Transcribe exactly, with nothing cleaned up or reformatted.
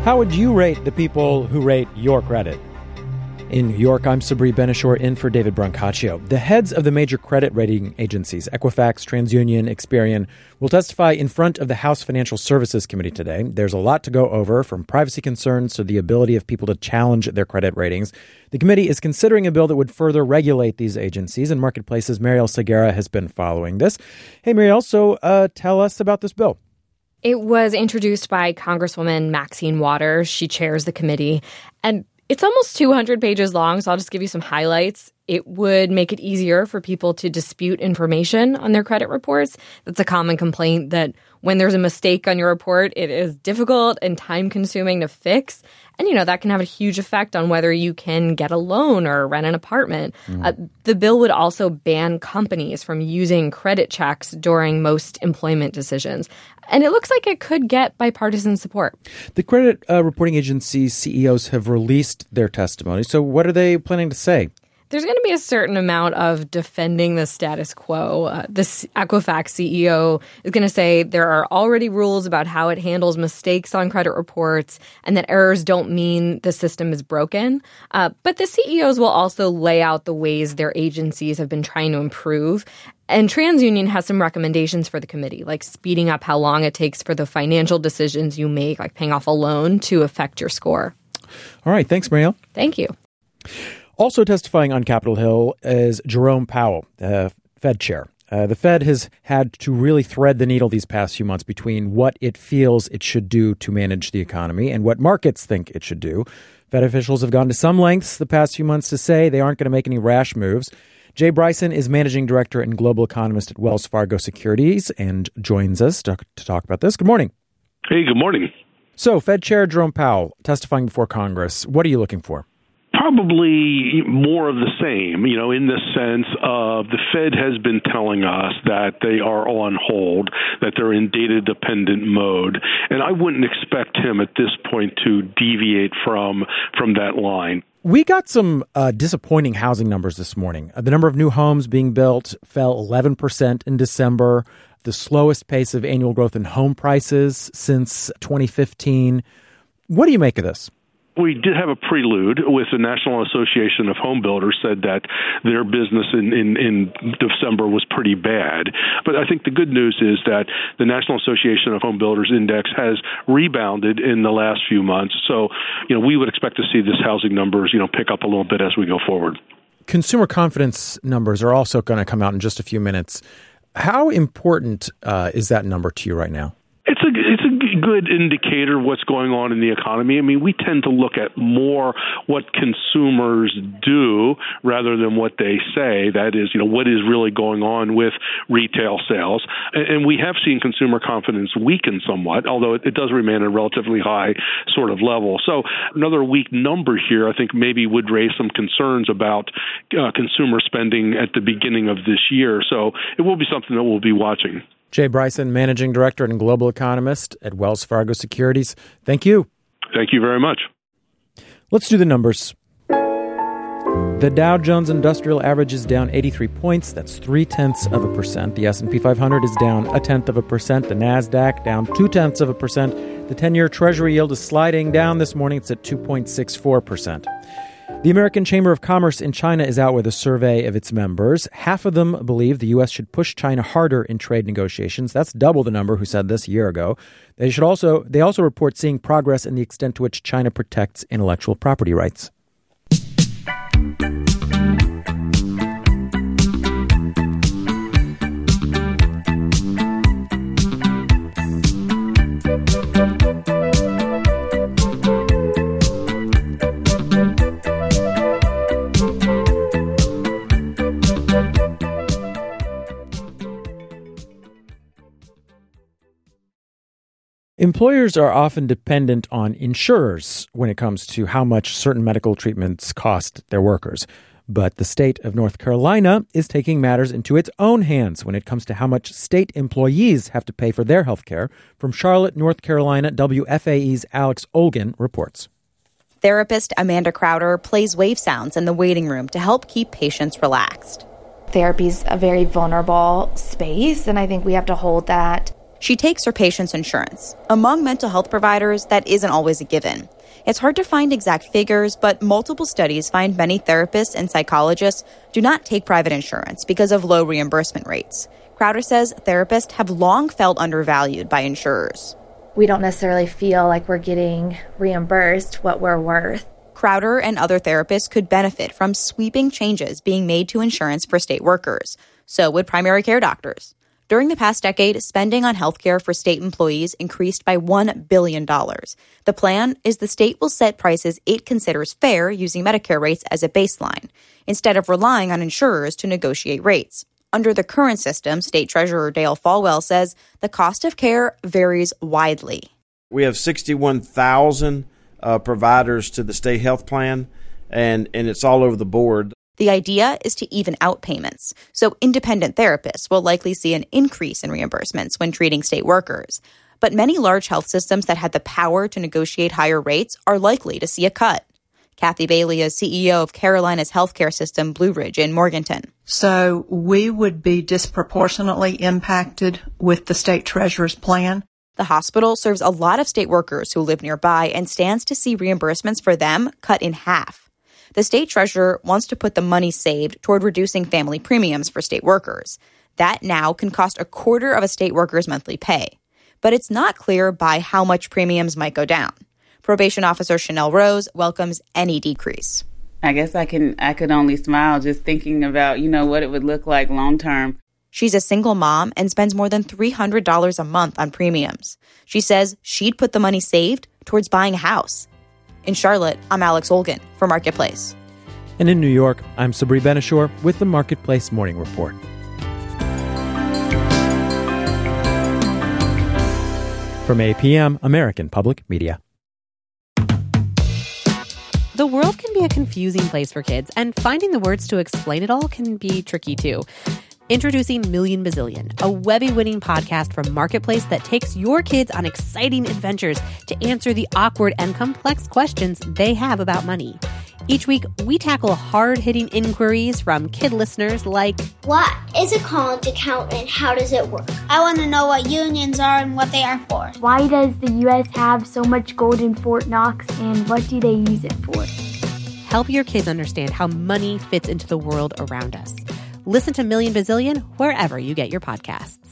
How would you rate the people who rate your credit? In New York, I'm Sabri Benishore in for David Brancaccio. The heads of the major credit rating agencies, Equifax, TransUnion, Experian, will testify in front of the House Financial Services Committee today. There's a lot to go over, from privacy concerns to the ability of people to challenge their credit ratings. The committee is considering a bill that would further regulate these agencies and marketplaces. Mariel Segura has been following this. Hey, Mariel, so uh, tell us about this bill. It was introduced by Congresswoman Maxine Waters. She chairs the committee, and it's almost two hundred pages long, so I'll just give you some highlights. It would make it easier for people to dispute information on their credit reports. That's a common complaint, that when there's a mistake on your report, it is difficult and time-consuming to fix. And, you know, that can have a huge effect on whether you can get a loan or rent an apartment. Mm. Uh, the bill would also ban companies from using credit checks during most employment decisions. And it looks like it could get bipartisan support. The credit uh, reporting agency C E Os have released their testimony. So what are they planning to say? There's going to be a certain amount of defending the status quo. Uh, the Equifax C E O is going to say there are already rules about how it handles mistakes on credit reports and that errors don't mean the system is broken. Uh, but the C E Os will also lay out the ways their agencies have been trying to improve. And TransUnion has some recommendations for the committee, like speeding up how long it takes for the financial decisions you make, like paying off a loan, to affect your score. All right. Thanks, Mariel. Thank you. Also testifying on Capitol Hill is Jerome Powell, the Fed chair. Uh, the Fed has had to really thread the needle these past few months between what it feels it should do to manage the economy and what markets think it should do. Fed officials have gone to some lengths the past few months to say they aren't going to make any rash moves. Jay Bryson is managing director and global economist at Wells Fargo Securities and joins us to, to talk about this. Good morning. Hey, good morning. So, Fed Chair Jerome Powell testifying before Congress. What are you looking for? Probably more of the same, you know, in the sense of the Fed has been telling us that they are on hold, that they're in data-dependent mode, and I wouldn't expect him at this point to deviate from from that line. We got some uh, disappointing housing numbers this morning. Uh, the number of new homes being built fell eleven percent in December, the slowest pace of annual growth in home prices since twenty fifteen. What do you make of this? We did have a prelude with the National Association of Home Builders said that their business in, in, in December was pretty bad. But I think the good news is that the National Association of Home Builders Index has rebounded in the last few months. So, you know, we would expect to see this housing numbers, you know, pick up a little bit as we go forward. Consumer confidence numbers are also going to come out in just a few minutes. How important uh, is that number to you right now? It's a it's a good indicator of what's going on in the economy. I mean, we tend to look at more what consumers do rather than what they say. That is, you know, what is really going on with retail sales. And we have seen consumer confidence weaken somewhat, although it does remain at a relatively high sort of level. So another weak number here, I think, maybe would raise some concerns about uh, consumer spending at the beginning of this year. So it will be something that we'll be watching. Jay Bryson, Managing Director and Global Economist at Wells Fargo Securities. Thank you. Thank you very much. Let's do the numbers. The Dow Jones Industrial Average is down eighty-three points. That's three-tenths of a percent. The S and P five hundred is down a tenth of a percent. The NASDAQ down two-tenths of a percent. The ten-year Treasury yield is sliding down this morning. It's at two point six four percent. The American Chamber of Commerce in China is out with a survey of its members. Half of them believe the U S should push China harder in trade negotiations. That's double the number who said this a year ago. They should also they also report seeing progress in the extent to which China protects intellectual property rights. Employers are often dependent on insurers when it comes to how much certain medical treatments cost their workers. But the state of North Carolina is taking matters into its own hands when it comes to how much state employees have to pay for their health care. From Charlotte, North Carolina, W F A E's Alex Olgin reports. Therapist Amanda Crowder plays wave sounds in the waiting room to help keep patients relaxed. Therapy is a very vulnerable space, and I think we have to hold that She takes her patient's insurance. Among mental health providers, that isn't always a given. It's hard to find exact figures, but multiple studies find many therapists and psychologists do not take private insurance because of low reimbursement rates. Crowder says therapists have long felt undervalued by insurers. We don't necessarily feel like we're getting reimbursed what we're worth. Crowder and other therapists could benefit from sweeping changes being made to insurance for state workers. So would primary care doctors. During the past decade, spending on healthcare for state employees increased by one billion dollars. The plan is the state will set prices it considers fair using Medicare rates as a baseline, instead of relying on insurers to negotiate rates. Under the current system, State Treasurer Dale Folwell says the cost of care varies widely. We have sixty-one thousand uh, providers to the state health plan, and, and it's all over the board. The idea is to even out payments, so independent therapists will likely see an increase in reimbursements when treating state workers. But many large health systems that had the power to negotiate higher rates are likely to see a cut. Kathy Bailey is C E O of Carolina's healthcare system, Blue Ridge in Morganton. So we would be disproportionately impacted with the state treasurer's plan. The hospital serves a lot of state workers who live nearby and stands to see reimbursements for them cut in half. The state treasurer wants to put the money saved toward reducing family premiums for state workers. That now can cost a quarter of a state worker's monthly pay. But it's not clear by how much premiums might go down. Probation officer Chanel Rose welcomes any decrease. I guess I can I could only smile just thinking about, you know, what it would look like long term. She's a single mom and spends more than three hundred dollars a month on premiums. She says she'd put the money saved towards buying a house. In Charlotte, I'm Alex Olgin for Marketplace. And in New York, I'm Sabri Benishore with the Marketplace Morning Report. From A P M, American Public Media. The world can be a confusing place for kids, and finding the words to explain it all can be tricky too. Introducing Million Bazillion, a Webby-winning podcast from Marketplace that takes your kids on exciting adventures to answer the awkward and complex questions they have about money. Each week, we tackle hard-hitting inquiries from kid listeners like, what is a college account and how does it work? I want to know what unions are and what they are for. Why does the U S have so much gold in Fort Knox and what do they use it for? Help your kids understand how money fits into the world around us. Listen to Million Bazillion wherever you get your podcasts.